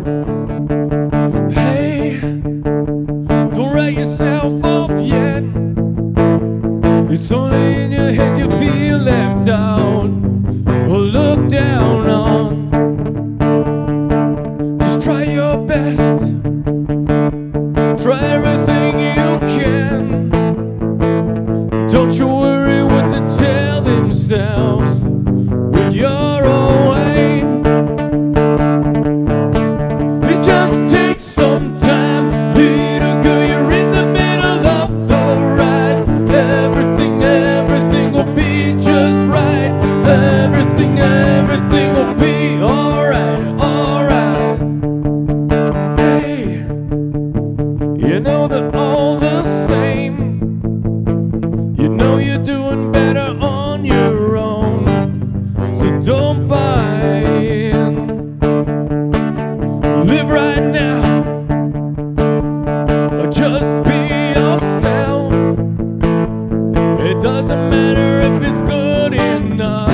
Hey, don't write yourself off yet. It's only in your head you feel left out or looked down on. Just try your best, try everything you can. Don't you worry what they tell themselves when you're away. It just takes some time, little girl, you're in the middle of the ride. Everything will be just right. Everything will be alright, alright. Hey, you know they're all the same. You know you're doing better on your own, so don't buy in. Live right now, or just be yourself. It doesn't matter if it's good enough.